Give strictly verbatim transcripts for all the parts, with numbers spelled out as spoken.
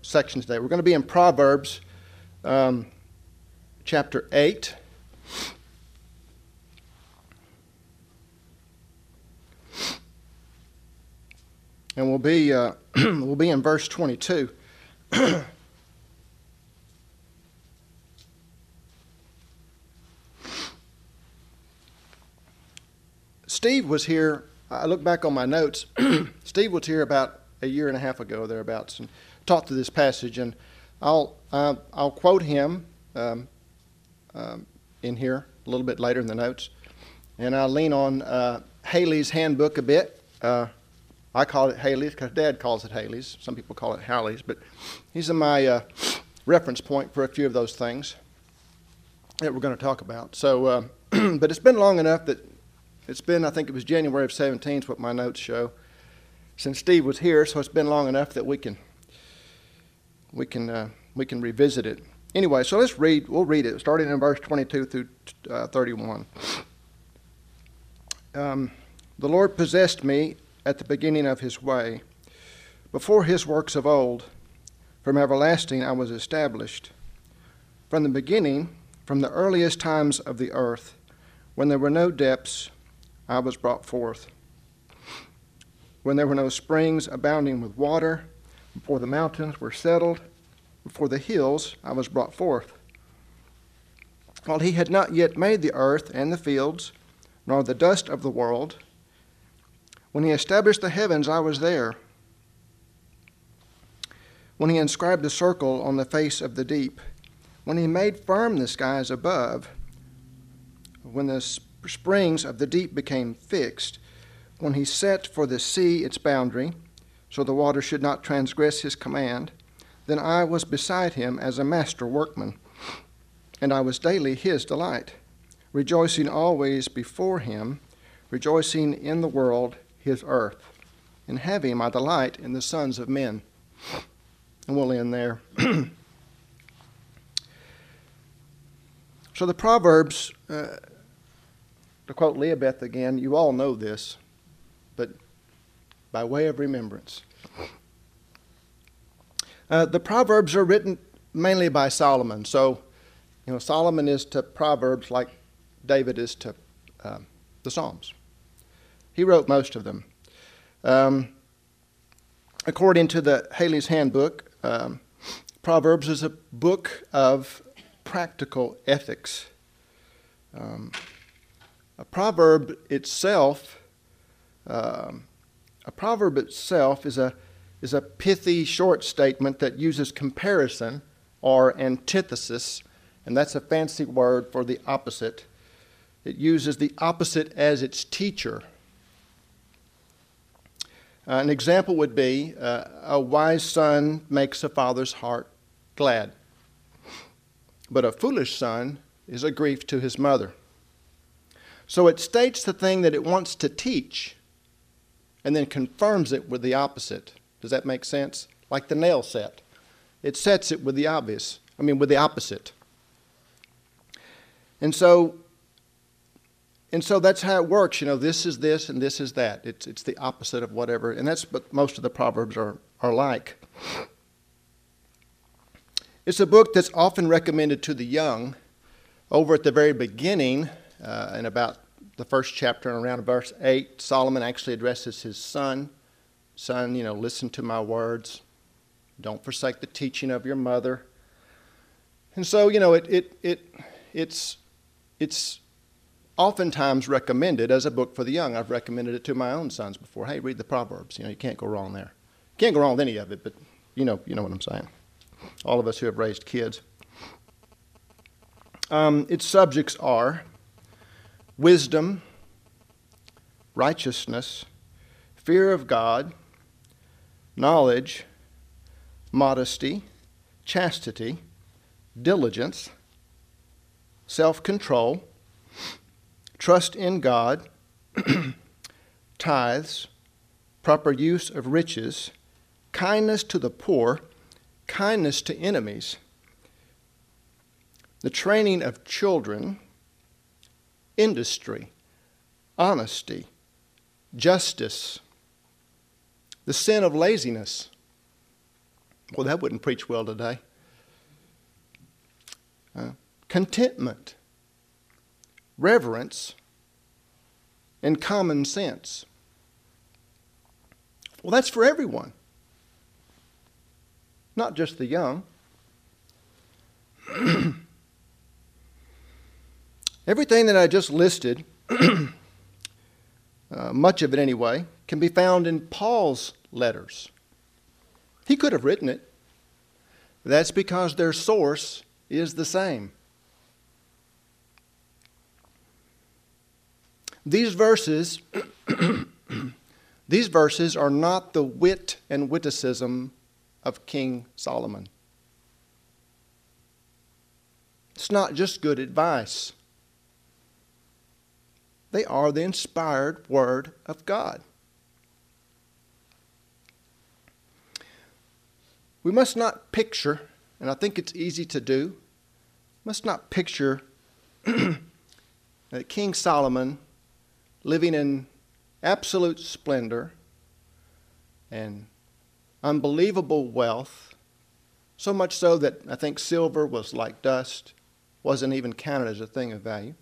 section today. We're going to be in Proverbs um, chapter eight. And we'll be uh, we'll be in verse twenty-two. Steve was here. I look back on my notes. Steve was here about a year and a half ago, thereabouts, and taught through this passage. And I'll uh, I'll quote him um, um, in here a little bit later in the notes, and I'll lean on uh, Haley's handbook a bit. Uh, I call it Haley's because Dad calls it Haley's. Some people call it Halley's, but he's my uh, reference point for a few of those things that we're going to talk about. So, uh, but it's been long enough that it's been, I think it was January of seventeen is what my notes show, since Steve was here. So it's been long enough that we can we can uh, we can revisit it. Anyway, so let's read. We'll read it, starting in verse twenty-two through uh, thirty-one. Um, the Lord possessed me at the beginning of his way, before his works of old. From everlasting I was established. From the beginning, from the earliest times of the earth, when there were no depths, I was brought forth. When there were no springs abounding with water, before the mountains were settled, before the hills, I was brought forth. While he had not yet made the earth and the fields, nor the dust of the world, when he established the heavens, I was there. When he inscribed the circle on the face of the deep, when he made firm the skies above, when the springs of the deep became fixed, when he set for the sea its boundary, so the water should not transgress his command, then I was beside him as a master workman, and I was daily his delight, rejoicing always before him, rejoicing in the world, his earth, and having my delight in the sons of men. And we'll end there. So the Proverbs, uh, to quote Leobeth again, you all know this, but by way of remembrance. Uh, the Proverbs are written mainly by Solomon. So, you know, Solomon is to Proverbs like David is to uh, the Psalms. He wrote most of them. Um, according to the Haley's Handbook, um, Proverbs is a book of practical ethics. Um, a proverb itself, um, a proverb itself is a is a pithy short statement that uses comparison or antithesis, and that's a fancy word for the opposite. It uses the opposite as its teacher. Uh, an example would be uh, a wise son makes a father's heart glad, but a foolish son is a grief to his mother. So it states the thing that it wants to teach and then confirms it with the opposite. Does that make sense? Like the nail set. It sets it with the obvious, I mean with the opposite. And so And so that's how it works. You know, this is this and this is that. It's it's the opposite of whatever. And that's what most of the Proverbs are, are like. It's a book that's often recommended to the young. Over at the very beginning, uh, in about the first chapter and around verse eight, Solomon actually addresses his son. Son, you know, listen to my words. Don't forsake the teaching of your mother. And so, you know, it it it it's it's oftentimes recommended as a book for the young. I've recommended it to my own sons before. Hey, read the Proverbs. You know, you can't go wrong there. You can't go wrong with any of it, but you know, you know what I'm saying. All of us who have raised kids. Um, its subjects are wisdom, righteousness, fear of God, knowledge, modesty, chastity, diligence, self-control, trust in God, tithes, proper use of riches, kindness to the poor, kindness to enemies, the training of children, industry, honesty, justice, the sin of laziness, Well, that wouldn't preach well today. Uh, contentment, reverence, and common sense. Well, that's for everyone, not just the young. Everything that I just listed, uh, much of it anyway, can be found in Paul's letters. He could have written it. That's because their source is the same. These verses, these verses are not the wit and witticism of King Solomon. It's not just good advice. They are the inspired Word of God. We must not picture, and I think it's easy to do, must not picture that King Solomon living in absolute splendor and unbelievable wealth, so much so that I think silver was like dust, wasn't even counted as a thing of value.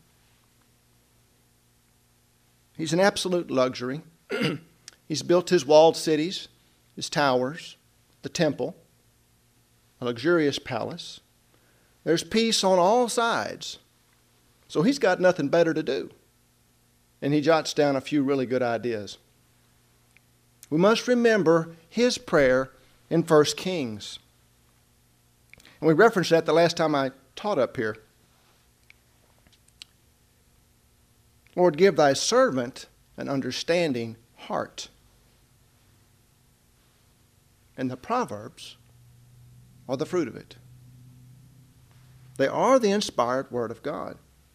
He's in absolute luxury. He's built his walled cities, his towers, the temple, a luxurious palace. There's peace on all sides. So he's got nothing better to do. And he jots down a few really good ideas. We must remember his prayer in First Kings. And we referenced that the last time I taught up here. Lord, give thy servant an understanding heart. And the Proverbs are the fruit of it. They are the inspired Word of God.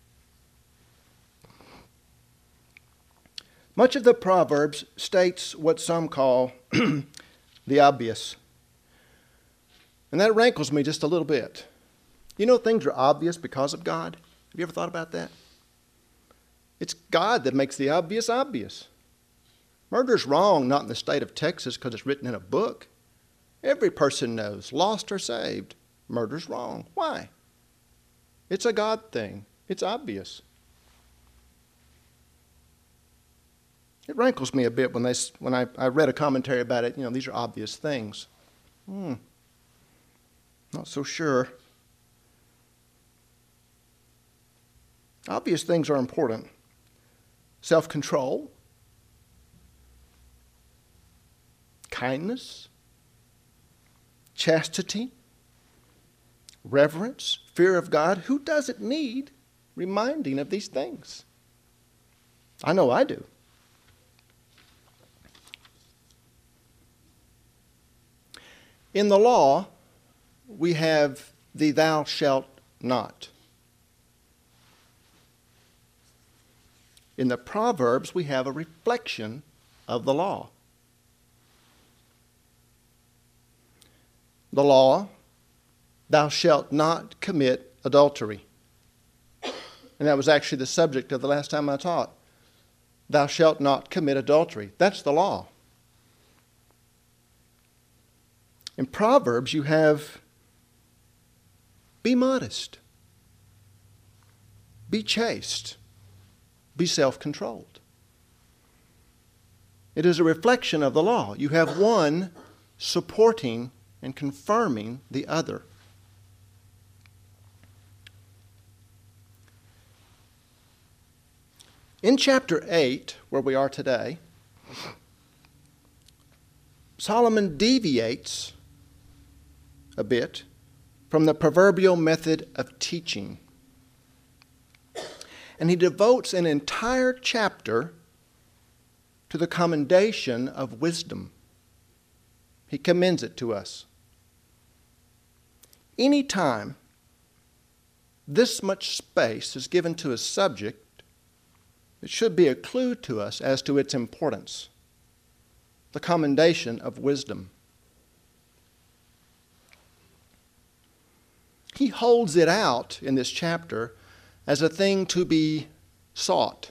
Much of the Proverbs states what some call the obvious. And that rankles me just a little bit. You know, things are obvious because of God. Have you ever thought about that? It's God that makes the obvious obvious. Murder's wrong, not in the state of Texas because it's written in a book. Every person knows, lost or saved, murder's wrong. Why? It's a God thing. It's obvious. It rankles me a bit when they when I, I read a commentary about it. You know, these are obvious things. Hmm. Not so sure. Obvious things are important. Self-control, kindness, chastity, reverence, fear of God. Who doesn't need reminding of these things? I know I do. In the law, we have the thou shalt not. In the Proverbs, we have a reflection of the law. The law, thou shalt not commit adultery. And that was actually the subject of the last time I taught. Thou shalt not commit adultery. That's the law. In Proverbs, you have be modest, be chaste, be self-controlled. It is a reflection of the law. You have one supporting and confirming the other. In chapter eight, where we are today, Solomon deviates a bit from the proverbial method of teaching. And he devotes an entire chapter to the commendation of wisdom. He commends it to us. Any time this much space is given to a subject, it should be a clue to us as to its importance. The commendation of wisdom. He holds it out in this chapter as a thing to be sought.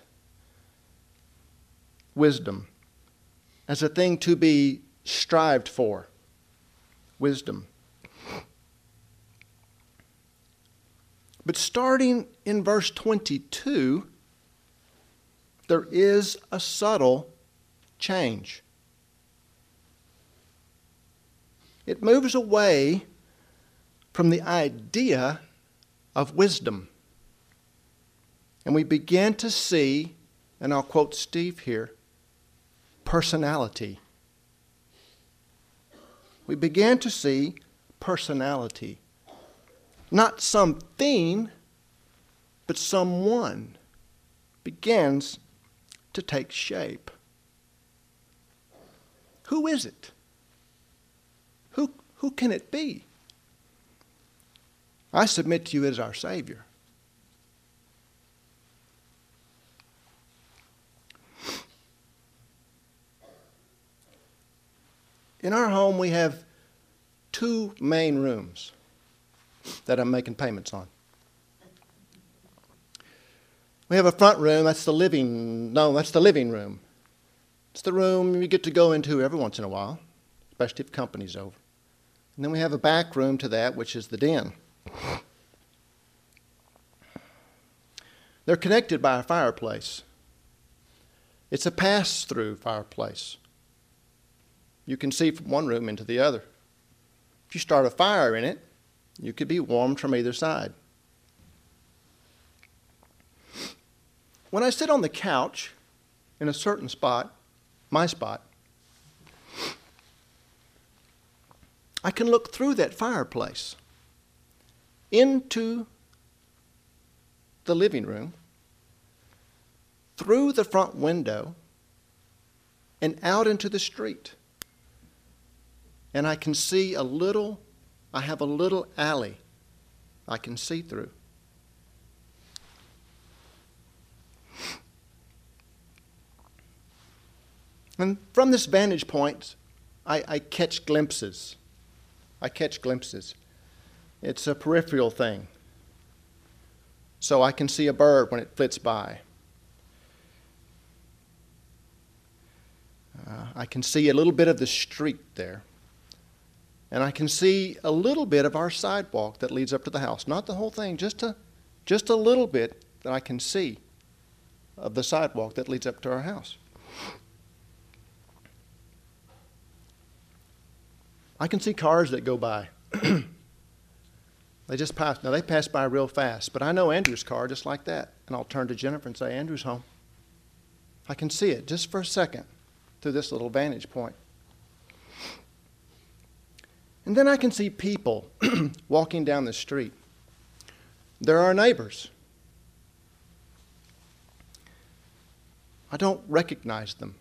Wisdom. As a thing to be strived for. Wisdom. But starting in verse twenty-two, there is a subtle change. It moves away from the idea of wisdom. And we begin to see, and I'll quote Steve here, personality. We began to see personality. Not something, but someone begins to take shape. Who is it? Who, who can it be? I submit to you as our Savior. In our home, we have two main rooms that I'm making payments on. We have a front room, that's the living, no, that's the living room. It's the room you get to go into every once in a while, especially if company's over. And then we have a back room to that, which is the den. They're connected by a fireplace. It's a pass-through fireplace. You can see from one room into the other. If you start a fire in it, you could be warmed from either side. When I sit on the couch in a certain spot, my spot, I can look through that fireplace into the living room, through the front window, and out into the street. And I can see a little, I have a little alley I can see through. And from this vantage point, I, I catch glimpses. I catch glimpses. It's a peripheral thing. So I can see a bird when it flits by. Uh, I can see a little bit of the street there. And I can see a little bit of our sidewalk that leads up to the house. Not the whole thing, just a, just a little bit that I can see of the sidewalk that leads up to our house. I can see cars that go by. They just pass. Now, they pass by real fast, but I know Andrew's car just like that. And I'll turn to Jennifer and say, Andrew's home. I can see it just for a second through this little vantage point. And then I can see people walking down the street. They're our neighbors. I don't recognize them.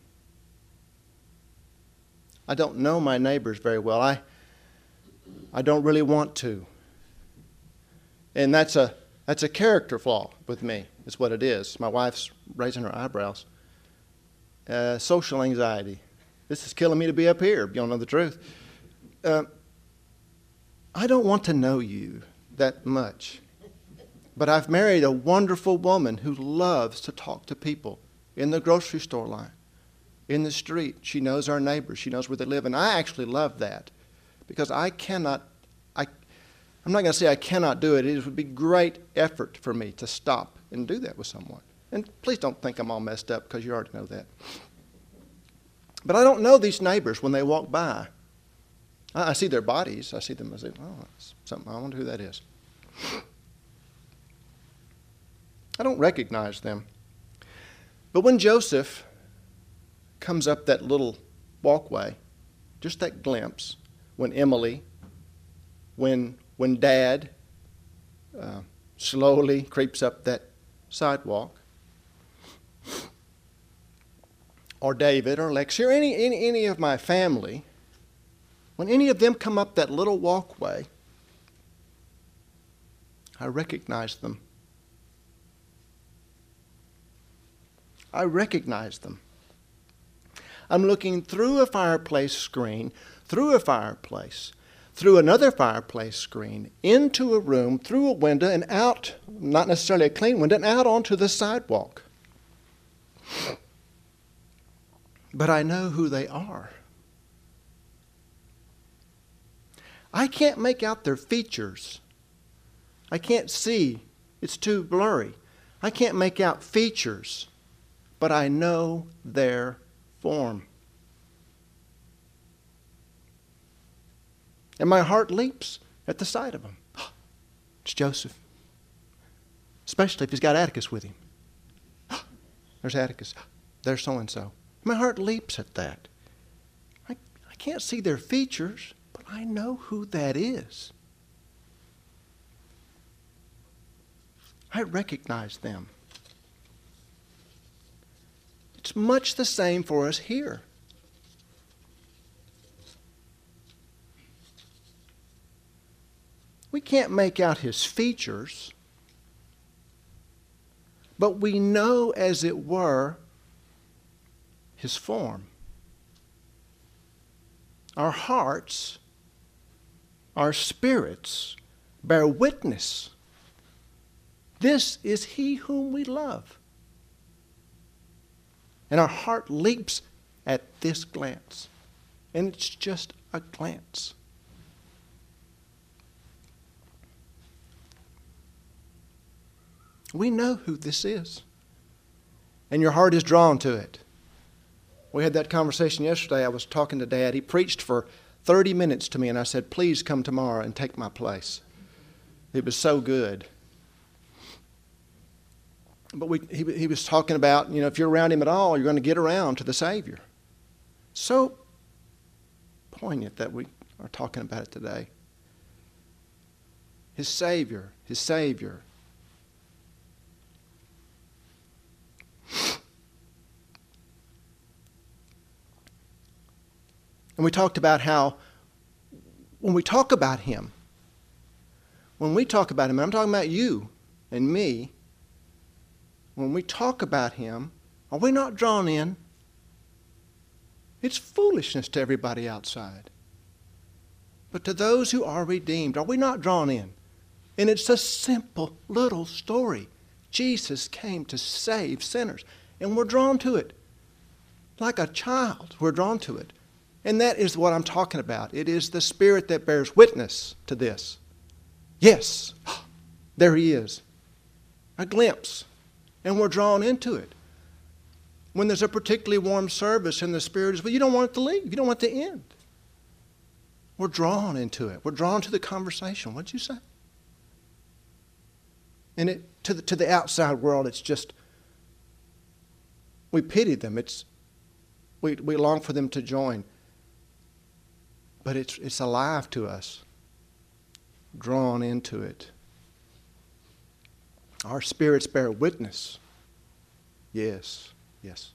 I don't know my neighbors very well. I, I don't really want to. And that's a, that's a character flaw with me, is what it is. My wife's raising her eyebrows. Uh, social anxiety. This is killing me to be up here, if you don't know the truth. Uh, I don't want to know you that much. But I've married a wonderful woman who loves to talk to people in the grocery store line, in the street. She knows our neighbors. She knows where they live. And I actually love that because I cannot, I, I'm not going to say I cannot do it. It would be great effort for me to stop and do that with someone. And please don't think I'm all messed up because you already know that. But I don't know these neighbors when they walk by. I, I see their bodies. I see them. I say, oh, that's something. I wonder who that is. I don't recognize them. But when Joseph comes up that little walkway, just that glimpse, when Emily, when when Dad uh, slowly creeps up that sidewalk, or David or Lexi or any, any, any of my family, when any of them come up that little walkway, I recognize them. I recognize them. I'm looking through a fireplace screen, through a fireplace, through another fireplace screen, into a room, through a window, and out, not necessarily a clean window, and out onto the sidewalk. But I know who they are. I can't make out their features. I can't see It's too blurry. I can't make out features, but I know their form. And my heart leaps at the sight of him. It's Joseph. Especially if he's got Atticus with him. There's Atticus. There's so-and-so. My heart leaps at that. I, I can't see their features, but I know who that is. I recognize them. It's much the same for us here. We can't make out his features, but we know, as it were, his form. Our hearts, our spirits bear witness. This is he whom we love. And our heart leaps at this glance. And it's just a glance. We know who this is. And your heart is drawn to it. We had that conversation yesterday. I was talking to Dad. He preached for thirty minutes to me, and I said, please come tomorrow and take my place. It was so good. But we, he, he was talking about, you know, if you're around him at all, you're going to get around to the Savior. So poignant that we are talking about it today. His Savior, his Savior. And we talked about how when we talk about him, when we talk about him, and I'm talking about you and me, when we talk about him, are we not drawn in? It's foolishness to everybody outside. But to those who are redeemed, are we not drawn in? And it's a simple little story. Jesus came to save sinners, and we're drawn to it. Like a child, we're drawn to it. And that is what I'm talking about. It is the Spirit that bears witness to this. Yes, there he is. A glimpse. And we're drawn into it. When there's a particularly warm service and the Spirit is, well, you don't want it to leave. You don't want it to end. We're drawn into it. We're drawn to the conversation. What'd you say? And it to the, to the outside world, it's just, we pity them. It's we, we long for them to join. But it's it's alive to us, drawn into it. Our spirits bear witness. Yes, yes.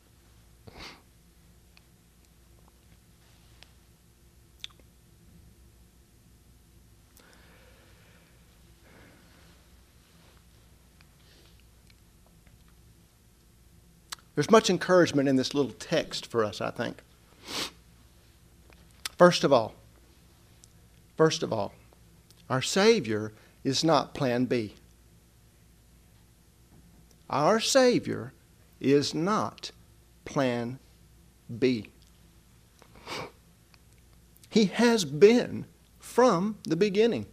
There's much encouragement in this little text for us, I think. First of all, first of all, our Savior is not plan B. Our Savior is not plan B. He has been from the beginning.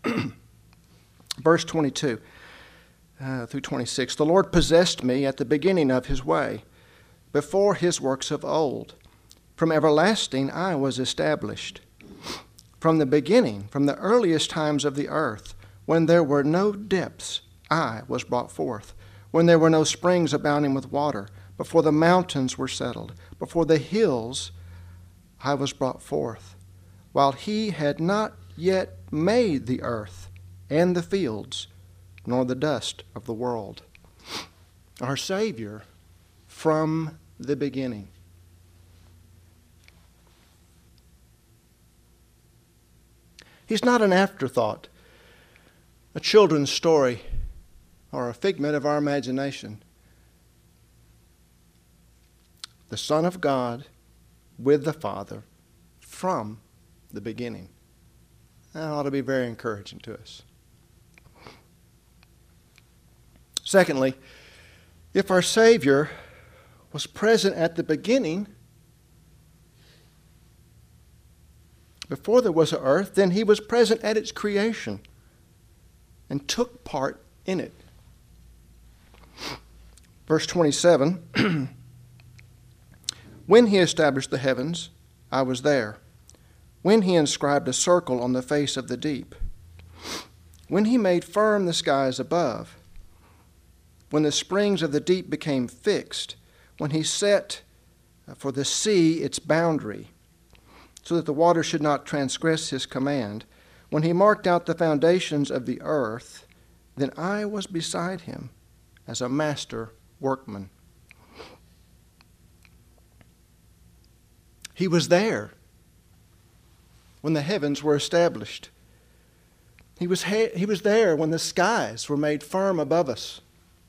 Verse twenty-two uh, through twenty-six. The Lord possessed me at the beginning of his way, before his works of old. From everlasting I was established. From the beginning, from the earliest times of the earth, when there were no depths, I was brought forth. When there were no springs abounding with water, before the mountains were settled, before the hills, I was brought forth. While he had not yet made the earth and the fields, nor the dust of the world. Our Savior from the beginning. He's not an afterthought, a children's story, or a figment of our imagination. The Son of God with the Father from the beginning. That ought to be very encouraging to us. Secondly, if our Savior was present at the beginning, before there was an earth, then he was present at its creation and took part in it. Verse twenty-seven, when he established the heavens, I was there. When he inscribed a circle on the face of the deep. When he made firm the skies above. When the springs of the deep became fixed. When he set for the sea its boundary, so that the water should not transgress his command. When he marked out the foundations of the earth, then I was beside him as a master workman. He was there when the heavens were established. He was, ha- he was there when the skies were made firm above us.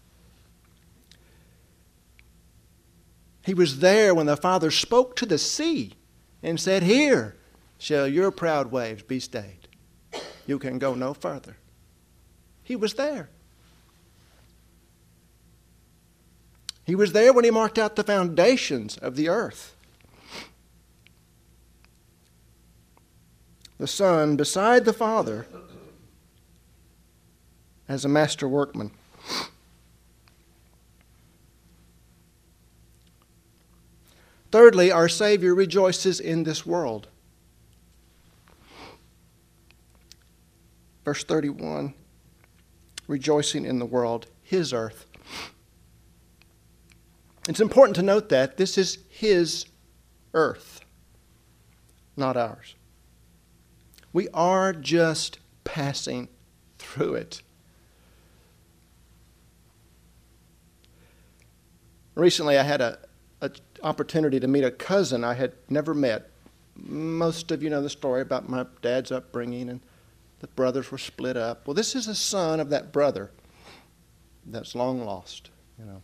He was there when the Father spoke to the sea and said, "Here shall your proud waves be stayed. You can go no further." He was there. He was there when he marked out the foundations of the earth. The Son beside the Father as a master workman. Thirdly, our Savior rejoices in this world. Verse thirty-one, rejoicing in the world, his earth. It's important to note that this is his earth, not ours. We are just passing through it. Recently, I had a, a opportunity to meet a cousin I had never met. Most of you know the story about my dad's upbringing, and the brothers were split up. Well, this is a son of that brother that's long lost, you know.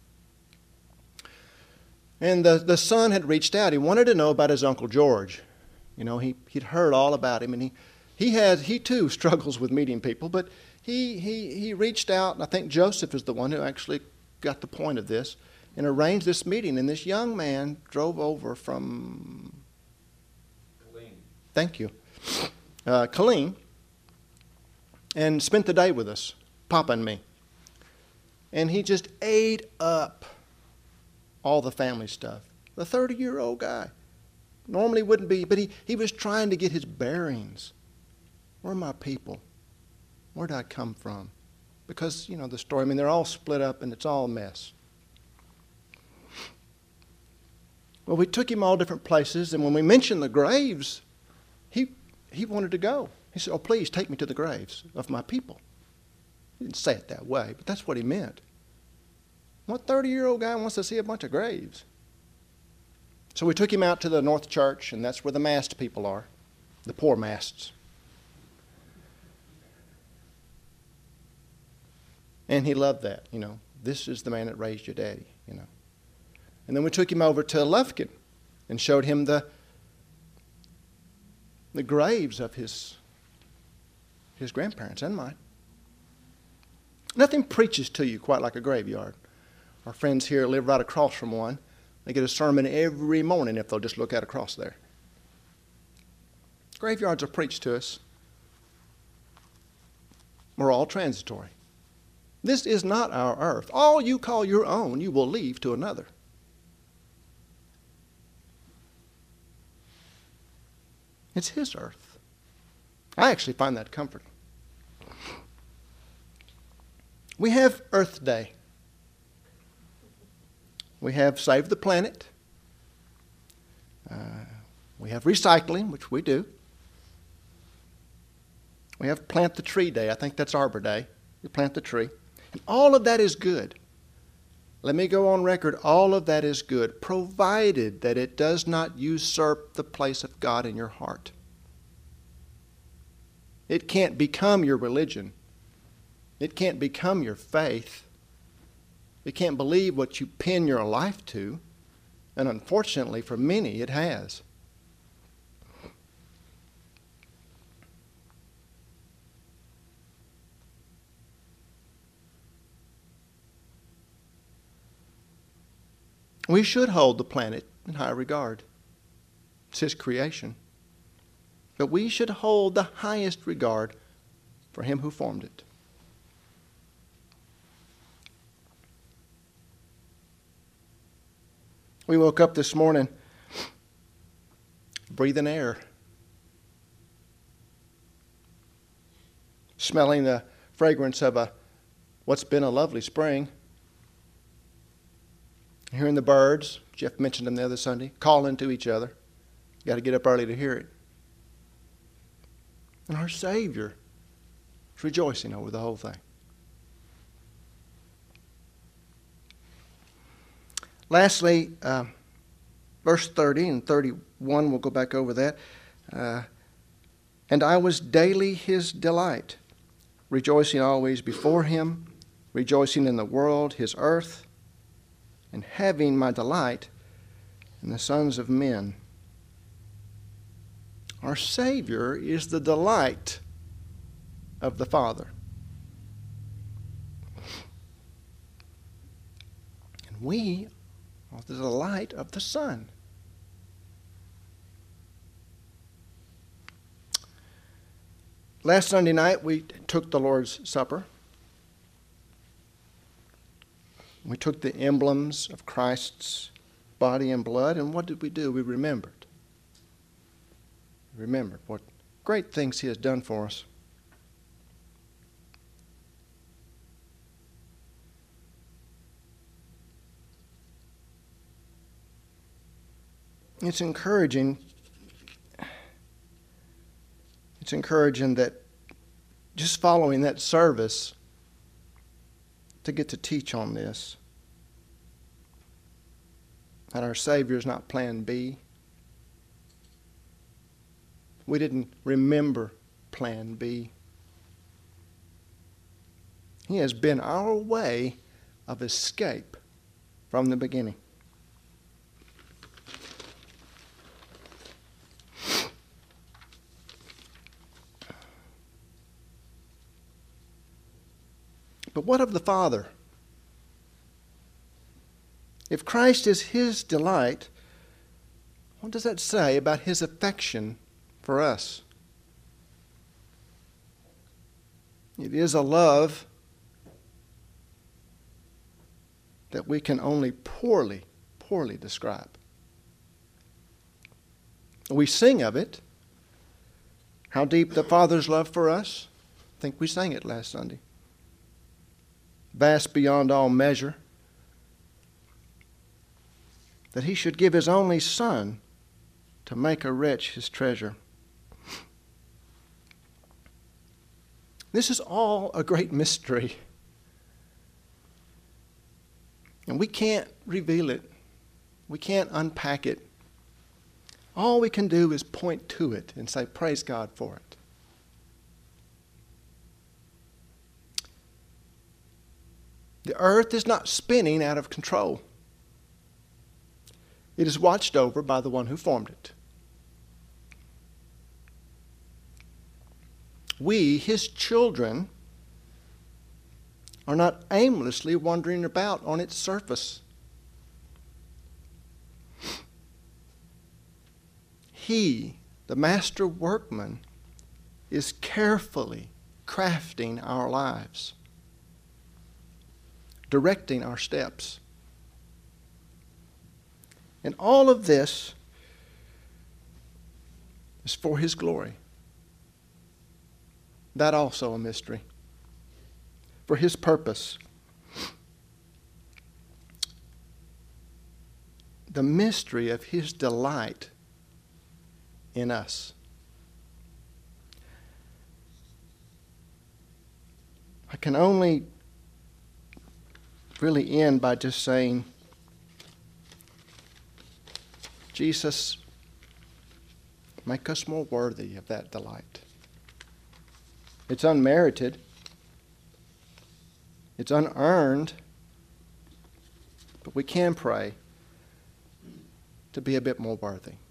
And the, the son had reached out. He wanted to know about his Uncle George. You know, he, he'd heard all about him, and he, he has he too struggles with meeting people, but he, he, he reached out, and I think Joseph is the one who actually got the point of this, and arranged this meeting. And this young man drove over from Killeen. Thank you. Uh, Killeen, and spent the day with us, Papa and me. And he just ate up all the family stuff. The thirty-year-old guy. Normally wouldn't be, but he, he was trying to get his bearings. Where are my people? Where did I come from? Because, you know, the story, I mean, they're all split up and it's all a mess. Well, we took him all different places, and when we mentioned the graves, he he wanted to go. He said, "Oh, please take me to the graves of my people." He didn't say it that way, but that's what he meant. What thirty-year-old guy wants to see a bunch of graves? So we took him out to the North Church, and that's where the masked people are, the poor masks. And he loved that, you know. This is the man that raised your daddy, you know. And then we took him over to Lufkin and showed him the the graves of his his grandparents and mine. Nothing preaches to you quite like a graveyard. Our friends here live right across from one. They get a sermon every morning if they'll just look out across there. Graveyards are preached to us. We're all transitory. This is not our earth. All you call your own, you will leave to another. It's his earth. I actually find that comforting. We have Earth Day. We have Save the Planet. Uh, we have recycling, which we do. We have Plant the Tree Day. I think that's Arbor Day. We plant the tree. And all of that is good. Let me go on record. All of that is good, provided that it does not usurp the place of God in your heart. It can't become your religion. It can't become your faith. You can't believe what you pin your life to. And unfortunately, for many, it has. We should hold the planet in high regard. It's his creation. But we should hold the highest regard for him who formed it. We woke up this morning breathing air, smelling the fragrance of a what's been a lovely spring, hearing the birds. Jeff mentioned them the other Sunday, calling to each other. Got to get up early to hear it. And our Savior is rejoicing over the whole thing. Lastly, uh, verse thirty and thirty-one, we'll go back over that. Uh, and I was daily his delight, rejoicing always before him, rejoicing in the world, his earth, and having my delight in the sons of men. Our Savior is the delight of the Father. And we are the delight of the Son. Last Sunday night, we took the Lord's Supper. We took the emblems of Christ's body and blood, and what did we do? We remembered. Remembered what great things he has done for us. It's encouraging. It's encouraging that just following that service to get to teach on this. That our Savior is not plan B. We didn't remember plan B. He has been our way of escape from the beginning. But what of the Father? If Christ is his delight, what does that say about his affection for us? It is a love that we can only poorly, poorly describe. We sing of it, how deep the Father's love for us. I think we sang it last Sunday. Vast beyond all measure, that he should give his only Son to make a rich his treasure. This is all a great mystery. And we can't reveal it. We can't unpack it. All we can do is point to it and say, praise God for it. The earth is not spinning out of control. It is watched over by the one who formed it. We, his children, are not aimlessly wandering about on its surface. He, the master workman, is carefully crafting our lives, directing our steps. And all of this is for his glory. That also a mystery. For his purpose. The mystery of his delight in us. I can only really end by just saying, Jesus, make us more worthy of that delight. It's unmerited. It's unearned. But we can pray to be a bit more worthy.